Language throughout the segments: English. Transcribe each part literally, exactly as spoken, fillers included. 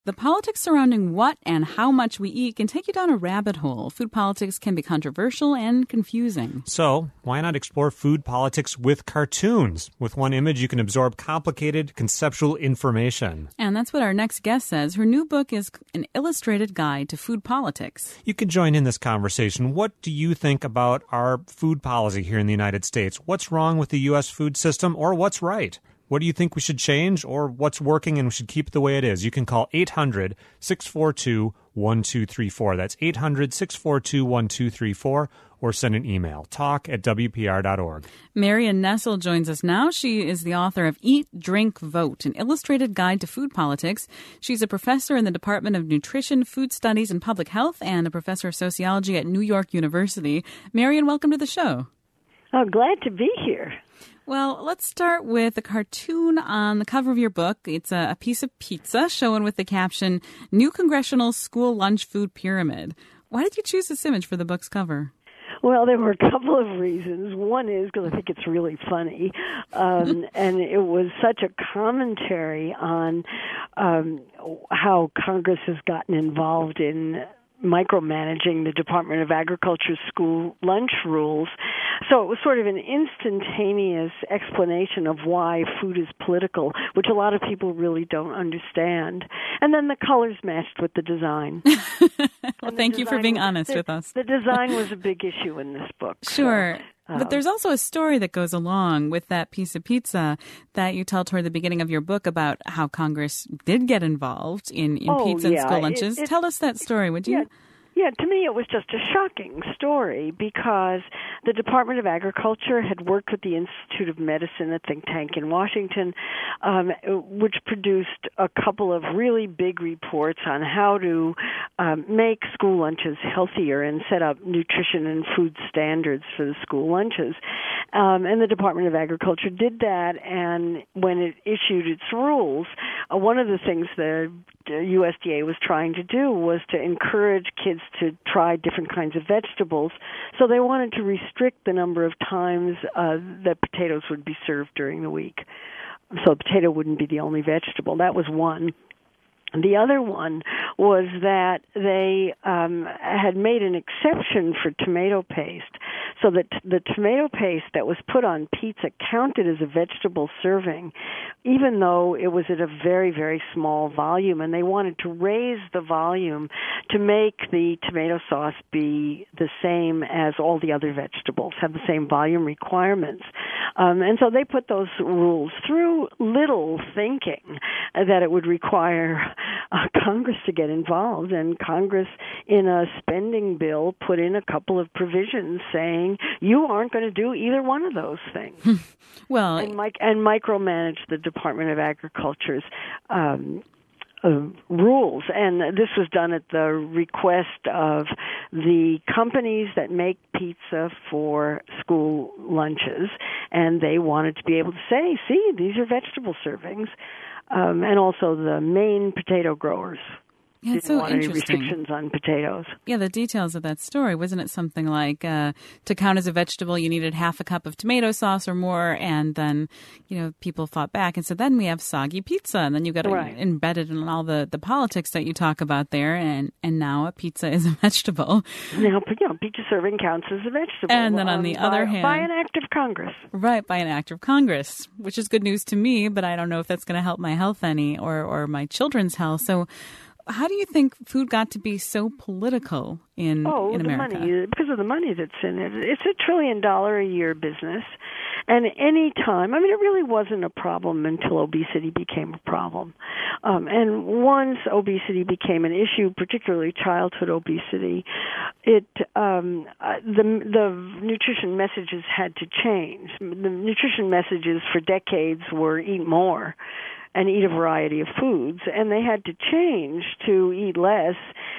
The politics surrounding what and how much we eat can take you down a rabbit hole. Food politics can be controversial and confusing. So, why not explore food politics with cartoons? With one image, you can absorb complicated conceptual information. And that's what our next guest says. Her new book is an illustrated guide to food politics. You can join in this conversation. What do you think about our food policy here in the United States? What's wrong with the U S food system, or what's right? What do you think we should change, or what's working and we should keep it the way it is? You can call eight hundred, six four two, one two three four. That's eight hundred, six four two, one two three four, or send an email, talk at W P R dot org. Marian Nessel joins us now. She is the author of Eat, Drink, Vote, an illustrated guide to food politics. She's a professor in the Department of Nutrition, Food Studies, and Public Health, and a professor of sociology at New York University. Marian, welcome to the show. Oh, glad to be here. Well, let's start with a cartoon on the cover of your book. It's a, a piece of pizza shown with the caption, New Congressional School Lunch Food Pyramid. Why did you choose this image for the book's cover? Well, there were a couple of reasons. One is because I think it's really funny, um, and it was such a commentary on um, how Congress has gotten involved in micromanaging the Department of Agriculture's school lunch rules. So it was sort of an instantaneous explanation of why food is political, which a lot of people really don't understand. And then the colors matched with the design. Well, thank you for being was, honest the, with us. The design was a big issue in this book. Sure. So. Um, But there's also a story that goes along with that piece of pizza that you tell toward the beginning of your book about how Congress did get involved in, in oh, pizza yeah. and school lunches. It, it, tell us that story, would you? Yeah. Yeah, to me it was just a shocking story because the Department of Agriculture had worked with the Institute of Medicine, a think tank in Washington, um, which produced a couple of really big reports on how to um, make school lunches healthier and set up nutrition and food standards for the school lunches. Um, and the Department of Agriculture did that, and when it issued its rules, uh, one of the things the U S D A was trying to do was to encourage kids to try different kinds of vegetables. So they wanted to restrict the number of times uh, that potatoes would be served during the week. So potato wouldn't be the only vegetable. That was one. The other one was that they um, had made an exception for tomato paste, so that the tomato paste that was put on pizza counted as a vegetable serving, even though it was at a very, very small volume, and they wanted to raise the volume to make the tomato sauce be the same as all the other vegetables, have the same volume requirements. Um, and so they put those rules through, little thinking that it would require Uh, Congress to get involved, and Congress, in a spending bill, put in a couple of provisions saying you aren't going to do either one of those things. well, and, mic- and micromanage the Department of Agriculture's um, uh, rules. And this was done at the request of the companies that make pizza for school lunches, and they wanted to be able to say, see, these are vegetable servings. Um, and also the main potato growers. Yeah, it's didn't so want any interesting. restrictions on potatoes. Yeah, the details of that story. Wasn't it something like uh, to count as a vegetable, you needed half a cup of tomato sauce or more, and then, you know, people fought back and said, then we have soggy pizza, and then you got right. embedded in all the, the politics that you talk about there, and, and now a pizza is a vegetable. Now, you know, pizza serving counts as a vegetable. And then on um, the by, other hand... By an act of Congress. Right, by an act of Congress, which is good news to me, but I don't know if that's going to help my health any or, or my children's health. So how do you think food got to be so political in, oh, in America? Oh, the money, because of the money that's in it. It's a trillion dollar a year business. And any time, I mean, it really wasn't a problem until obesity became a problem. Um, and once obesity became an issue, particularly childhood obesity, it um, uh, the the nutrition messages had to change. The nutrition messages for decades were eat more and eat a variety of foods, and they had to change to eat less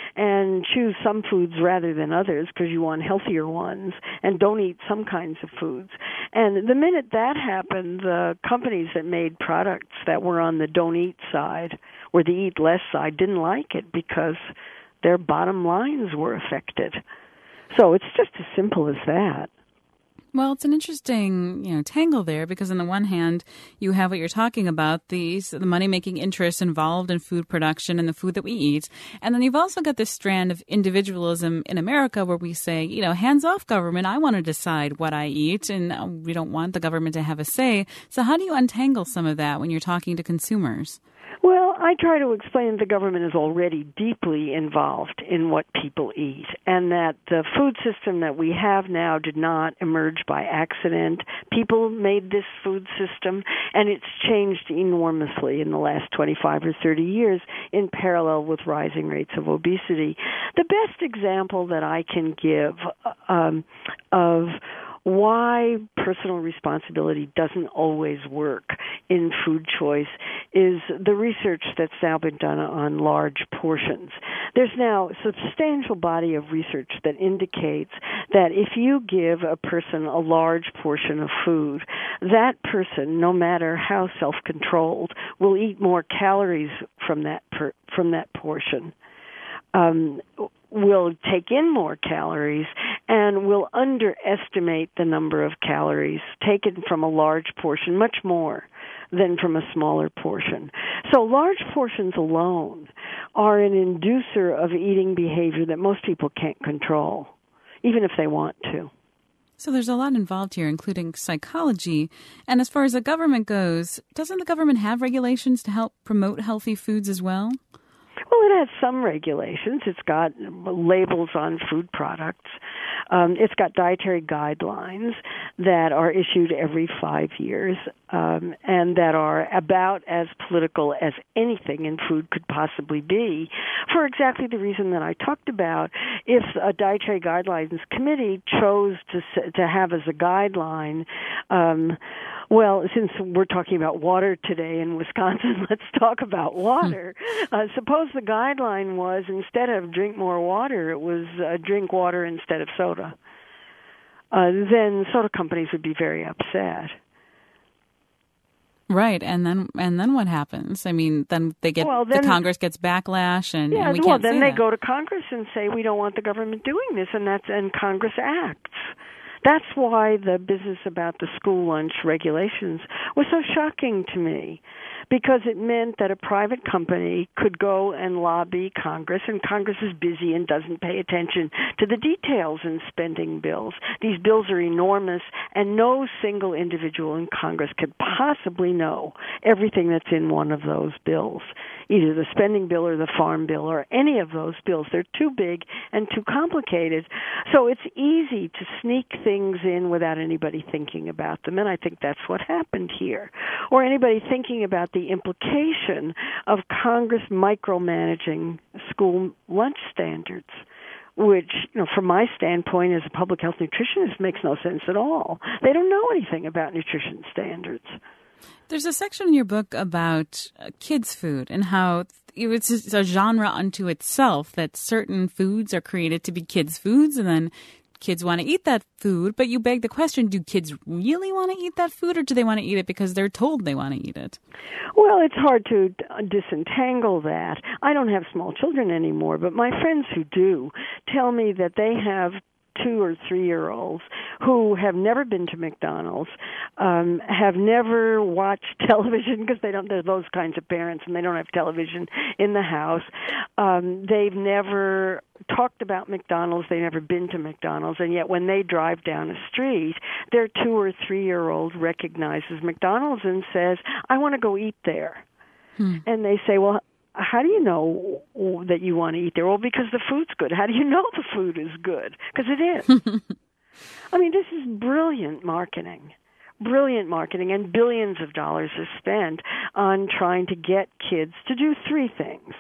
and choose some foods rather than others because you want healthier ones, and don't eat some kinds of foods. And the minute that happened, the companies that made products that were on the don't eat side or the eat less side didn't like it because their bottom lines were affected. So it's just as simple as that. Well, it's an interesting, you know, tangle there because on the one hand, you have what you're talking about, these the money-making interests involved in food production and the food that we eat. And then you've also got this strand of individualism in America where we say, you know, hands off government, I want to decide what I eat and we don't want the government to have a say. So how do you untangle some of that when you're talking to consumers? Well, I try to explain that the government is already deeply involved in what people eat and that the food system that we have now did not emerge by accident. People made this food system, and it's changed enormously in the last twenty-five or thirty years in parallel with rising rates of obesity. The best example that I can give um, of why personal responsibility doesn't always work in food choice is the research that's now been done on large portions. There's now a substantial body of research that indicates that if you give a person a large portion of food, that person, no matter how self-controlled, will eat more calories from that per, from that portion. Um, will take in more calories and will underestimate the number of calories taken from a large portion, much more than from a smaller portion. So large portions alone are an inducer of eating behavior that most people can't control, even if they want to. So there's a lot involved here, including psychology. And as far as the government goes, doesn't the government have regulations to help promote healthy foods as well? Well, it has some regulations. It's got labels on food products. Um, it's got dietary guidelines that are issued every five years um, and that are about as political as anything in food could possibly be, for exactly the reason that I talked about. If a dietary guidelines committee chose to to have as a guideline, um, well, since we're talking about water today in Wisconsin, let's talk about water. Uh, suppose the guideline was instead of drink more water, it was uh, drink water instead of soda. Uh, then soda companies would be very upset. Right, and then and then what happens? I mean, then they get well, then, the Congress gets backlash, and, yeah, and we well, can't then say they that. go to Congress and say we don't want the government doing this, and that's and Congress acts. That's why the business about the school lunch regulations was so shocking to me, because it meant that a private company could go and lobby Congress, and Congress is busy and doesn't pay attention to the details in spending bills. These bills are enormous, and no single individual in Congress could possibly know everything that's in one of those bills, either the spending bill or the farm bill or any of those bills. They're too big and too complicated. So it's easy to sneak things in without anybody thinking about them, and I think that's what happened here. Or anybody thinking about the implication of Congress micromanaging school lunch standards, which, you know, from my standpoint as a public health nutritionist, makes no sense at all. They don't know anything about nutrition standards. There's a section in your book about uh, kids' food and how it's a genre unto itself, that certain foods are created to be kids' foods, and then kids want to eat that food. But you beg the question, do kids really want to eat that food, or do they want to eat it because they're told they want to eat it? Well, it's hard to disentangle that. I don't have small children anymore, but my friends who do tell me that they have two or three-year-olds who have never been to McDonald's, um, have never watched television because they don't. They're those kinds of parents, and they don't have television in the house. Um, they've never talked about McDonald's. They've never been to McDonald's, and yet when they drive down a street, their two or three-year-old recognizes McDonald's and says, "I want to go eat there." Hmm. And they say, "Well, how do you know that you want to eat there?" "Well, because the food's good." "How do you know the food is good?" "Because it is." I mean, this is brilliant marketing. Brilliant marketing, and billions of dollars are spent on trying to get kids to do three things.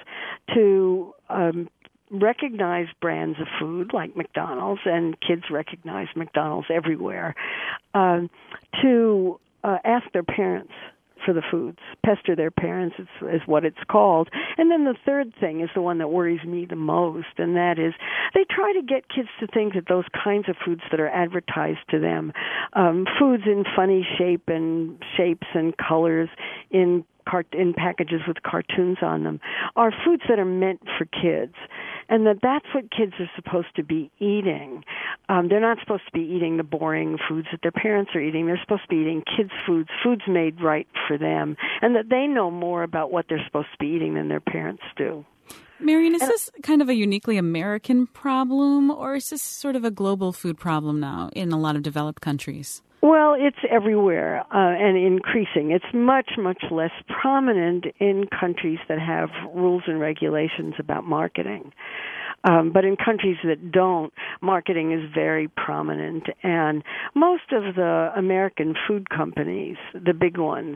To um, recognize brands of food like McDonald's, and kids recognize McDonald's everywhere. Um, to uh, ask their parents for the foods, pester their parents is, is what it's called. And then the third thing is the one that worries me the most, and that is they try to get kids to think that those kinds of foods that are advertised to them, um, foods in funny shape and shapes and colors in cart- in packages with cartoons on them, are foods that are meant for kids. and that that's what kids are supposed to be eating. Um, they're not supposed to be eating the boring foods that their parents are eating. They're supposed to be eating kids' foods, foods made right for them, and that they know more about what they're supposed to be eating than their parents do. Marion, is this kind of a uniquely American problem, or is this sort of a global food problem now in a lot of developed countries? Well, it's everywhere uh, and increasing. It's much, much less prominent in countries that have rules and regulations about marketing. Um, but in countries that don't, marketing is very prominent. And most of the American food companies, the big ones,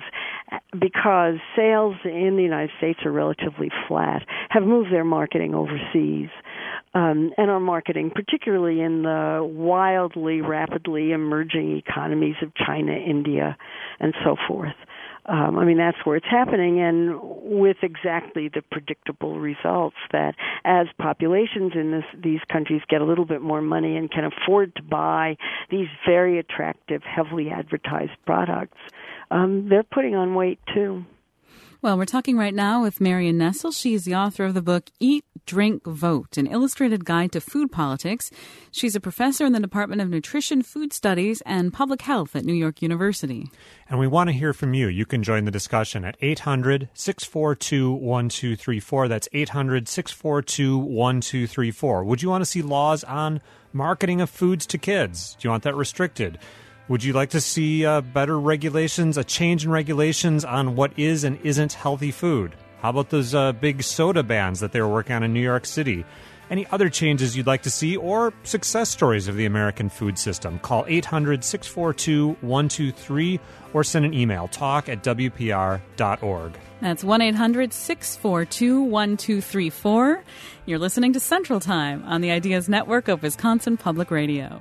because sales in the United States are relatively flat, have moved their marketing overseas. Um, and are marketing, particularly in the wildly, rapidly emerging economies of China, India, and so forth. Um, I mean, that's where it's happening, and with exactly the predictable results that as populations in this, these countries get a little bit more money and can afford to buy these very attractive, heavily advertised products, um, they're putting on weight too. Well, we're talking right now with Marion Nestle. She is the author of the book Eat, Drink, Vote, an illustrated guide to food politics. She's a professor in the Department of Nutrition, Food Studies, and Public Health at New York University. And we want to hear from you. You can join the discussion at eight hundred, six four two, one two three four. That's eight hundred, six four two, one two three four. Would you want to see laws on marketing of foods to kids? Do you want that restricted? Would you like to see uh, better regulations, a change in regulations on what is and isn't healthy food? How about those uh, big soda bans that they were working on in New York City? Any other changes you'd like to see or success stories of the American food system? Call eight hundred, six four two, one two three or send an email, talk at w p r dot org. That's one eight hundred, six four two, one two three four. You're listening to Central Time on the Ideas Network of Wisconsin Public Radio.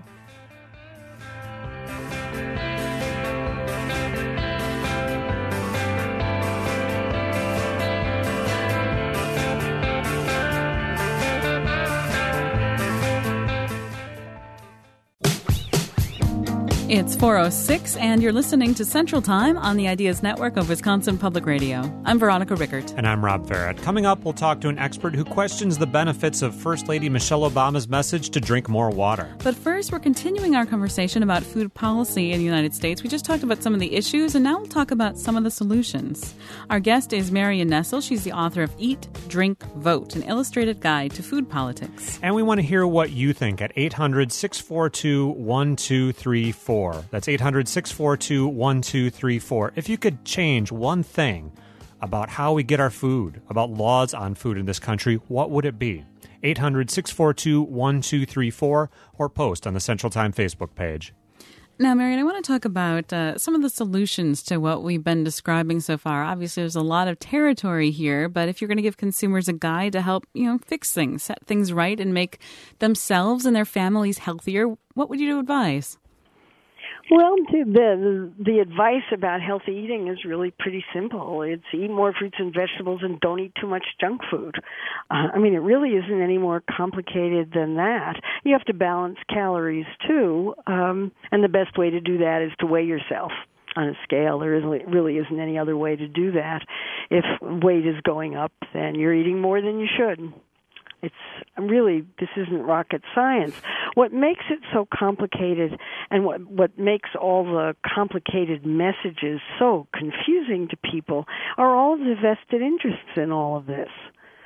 It's four oh six, and you're listening to Central Time on the Ideas Network of Wisconsin Public Radio. I'm Veronica Rickert. And I'm Rob Farrett. Coming up, we'll talk to an expert who questions the benefits of First Lady Michelle Obama's message to drink more water. But first, we're continuing our conversation about food policy in the United States. We just talked about some of the issues, and now we'll talk about some of the solutions. Our guest is Marion Nestle. She's the author of Eat, Drink, Vote, an illustrated guide to food politics. And we want to hear what you think at eight hundred, six four two, one two three four. That's eight hundred, six four two, one two three four. If you could change one thing about how we get our food, about laws on food in this country, what would it be? eight hundred, six four two, one two three four or post on the Central Time Facebook page. Now, Marion, I want to talk about uh, some of the solutions to what we've been describing so far. Obviously, there's a lot of territory here, but if you're going to give consumers a guide to help, you know, fix things, set things right, and make themselves and their families healthier, what would you advise? Well, the the advice about healthy eating is really pretty simple. It's eat more fruits and vegetables and don't eat too much junk food. Uh, I mean, it really isn't any more complicated than that. You have to balance calories, too, um, and the best way to do that is to weigh yourself on a scale. There isn't, really isn't any other way to do that. If weight is going up, then you're eating more than you should. It's really, this isn't rocket science. What makes it so complicated and what, what makes all the complicated messages so confusing to people are all the vested interests in all of this.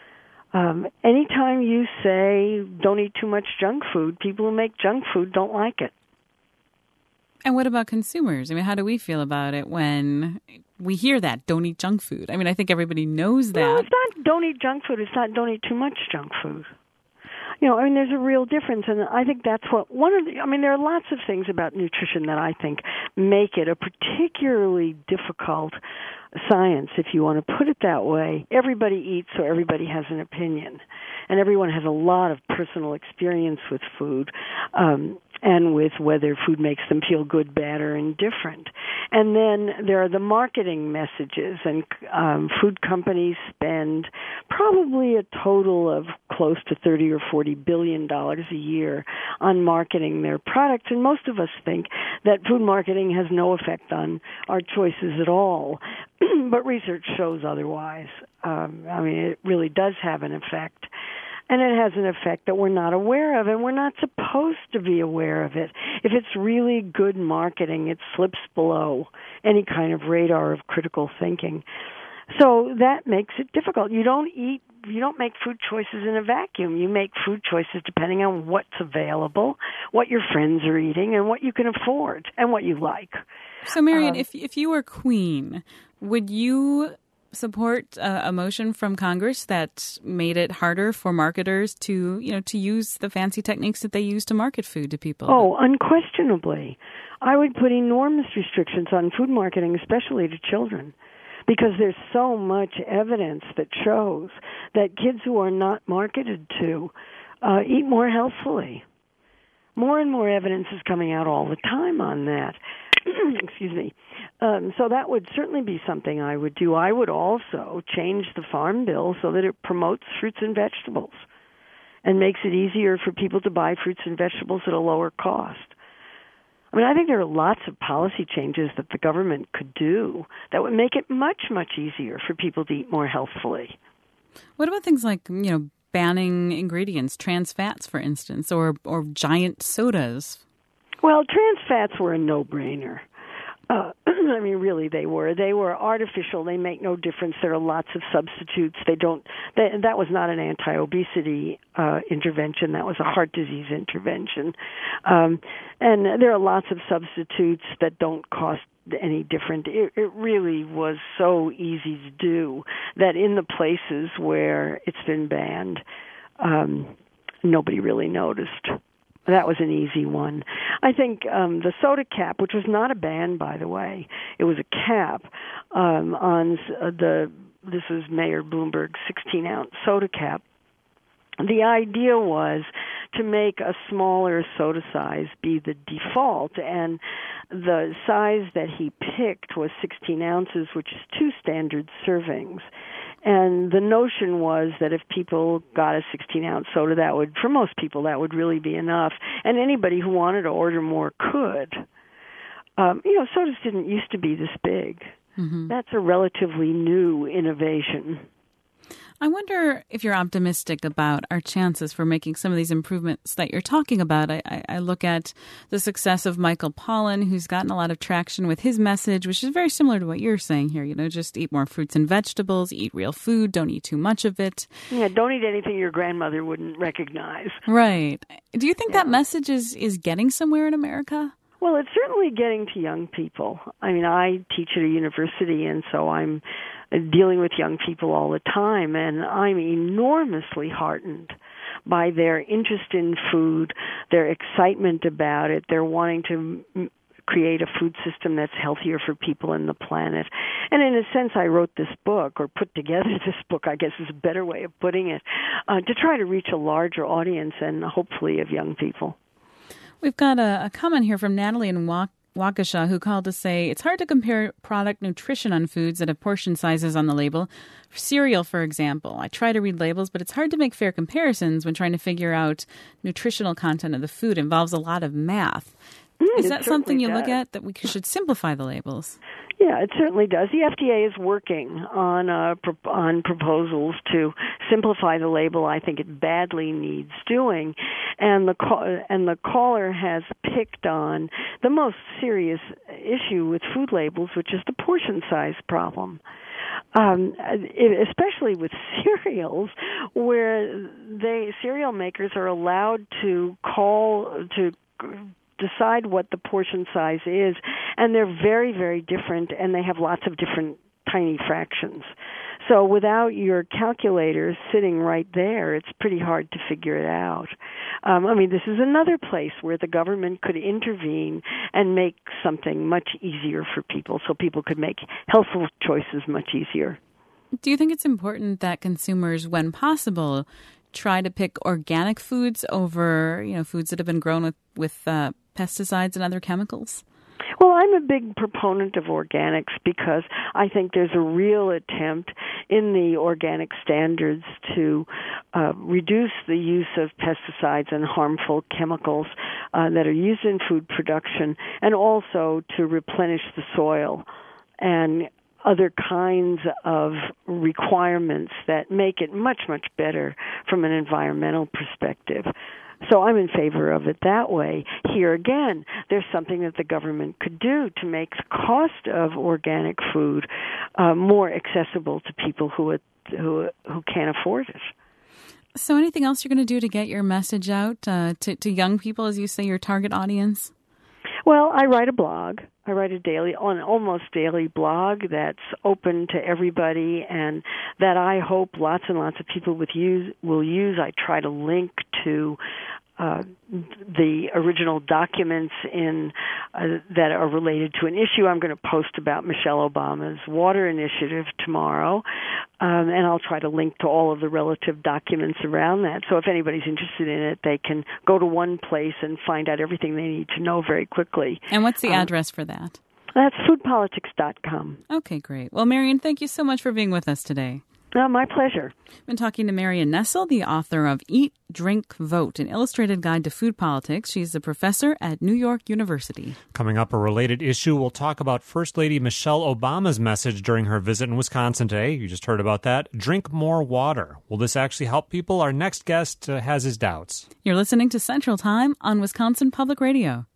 Um, anytime you say don't eat too much junk food, people who make junk food don't like it. And what about consumers? I mean, how do we feel about it when we hear that, don't eat junk food? I mean, I think everybody knows that. No, it's not don't eat junk food. It's not don't eat too much junk food. You know, I mean, there's a real difference, and I think that's what one of the, I mean, there are lots of things about nutrition that I think make it a particularly difficult science, if you want to put it that way. Everybody eats, so everybody has an opinion, and everyone has a lot of personal experience with food. Um, and with whether food makes them feel good, bad, or indifferent. And then there are the marketing messages, and um, food companies spend probably a total of close to thirty or forty billion dollars a year on marketing their products, and most of us think that food marketing has no effect on our choices at all. But research shows otherwise. Um, I mean, it really does have an effect. And it has an effect that we're not aware of, and we're not supposed to be aware of it. If it's really good marketing, it slips below any kind of radar of critical thinking. So that makes it difficult. You don't eat, you don't make food choices in a vacuum. You make food choices depending on what's available, what your friends are eating, and what you can afford, and what you like. So, Marian, Um, if if you were queen, would you support uh, a motion from Congress that made it harder for marketers to, you know, to use the fancy techniques that they use to market food to people? Oh, unquestionably. I would put enormous restrictions on food marketing, especially to children, because there's so much evidence that shows that kids who are not marketed to uh, eat more healthfully. More and more evidence is coming out all the time on that. Excuse me. Um, so that would certainly be something I would do. I would also change the Farm Bill so that it promotes fruits and vegetables and makes it easier for people to buy fruits and vegetables at a lower cost. I mean, I think there are lots of policy changes that the government could do that would make it much, much easier for people to eat more healthfully. What about things like, you know, banning ingredients, trans fats, for instance, or or giant sodas? Well, trans fats were a no-brainer. Uh, I mean, really, they were. They were artificial. They make no difference. There are lots of substitutes. They don't. They, that was not an anti-obesity uh, intervention. That was a heart disease intervention. Um, and there are lots of substitutes that don't cost any different. It, it really was so easy to do that in the places where it's been banned, um, nobody really noticed. That was an easy one. I think um, the soda cap, which was not a ban, by the way, it was a cap um, on uh, the, this was Mayor Bloomberg's sixteen-ounce soda cap. The idea was to make a smaller soda size be the default, and the size that he picked was sixteen ounces, which is two standard servings. And the notion was that if people got a sixteen-ounce soda, that would, for most people, that would really be enough. And anybody who wanted to order more could. Um, you know, sodas didn't used to be this big. Mm-hmm. That's a relatively new innovation. I wonder if you're optimistic about our chances for making some of these improvements that you're talking about. I, I, I look at the success of Michael Pollan, who's gotten a lot of traction with his message, which is very similar to what you're saying here. You know, just eat more fruits and vegetables, eat real food, don't eat too much of it. Yeah, don't eat anything your grandmother wouldn't recognize. Right. Do you think yeah. that message is, is getting somewhere in America? Well, it's certainly getting to young people. I mean, I teach at a university, and so I'm dealing with young people all the time, and I'm enormously heartened by their interest in food, their excitement about it, their wanting to m- create a food system that's healthier for people and the planet. And in a sense, I wrote this book, or put together this book, I guess is a better way of putting it, uh, to try to reach a larger audience and hopefully of young people. We've got a, a comment here from Natalie in Wak- Waukesha, who called to say, it's hard to compare product nutrition on foods that have portion sizes on the label. For cereal, for example, I try to read labels, but it's hard to make fair comparisons when trying to figure out nutritional content of the food. It involves a lot of math. Mm, Is that something you does. look at, that we should simplify the labels? Yeah, it certainly does. The F D A is working on uh, pro- on proposals to simplify the label. I think it badly needs doing, and the ca- and the caller has picked on the most serious issue with food labels, which is the portion size problem. Um, especially with cereals, where they cereal makers are allowed to call to decide what the portion size is, and they're very, very different, and they have lots of different tiny fractions. So without your calculator sitting right there, it's pretty hard to figure it out. Um, I mean, this is another place where the government could intervene and make something much easier for people, so people could make healthful choices much easier. Do you think it's important that consumers, when possible, try to pick organic foods over, you know, foods that have been grown with, with uh, pesticides and other chemicals? Well, I'm a big proponent of organics because I think there's a real attempt in the organic standards to uh, reduce the use of pesticides and harmful chemicals uh, that are used in food production, and also to replenish the soil. And other kinds of requirements that make it much, much better from an environmental perspective. So I'm in favor of it that way. Here again, there's something that the government could do to make the cost of organic food uh, more accessible to people who are, who who can't afford it. So anything else you're going to do to get your message out uh, to, to young people, as you say, your target audience? Well, I write a blog. I write a daily, an almost daily blog that's open to everybody, and that I hope lots and lots of people with use, will use. I try to link to uh, the original documents in uh, that are related to an issue. I'm going to post about Michelle Obama's water initiative tomorrow, um, and I'll try to link to all of the relative documents around that. So if anybody's interested in it, they can go to one place and find out everything they need to know very quickly. And what's the um, address for that? That's food politics dot com. Okay, great. Well, Marion, thank you so much for being with us today. Uh, my pleasure. I've been talking to Marion Nestle, the author of Eat, Drink, Vote, an illustrated guide to food politics. She's a professor at New York University. Coming up, a related issue, we'll talk about First Lady Michelle Obama's message during her visit in Wisconsin today. You just heard about that. Drink more water. Will this actually help people? Our next guest uh, has his doubts. You're listening to Central Time on Wisconsin Public Radio.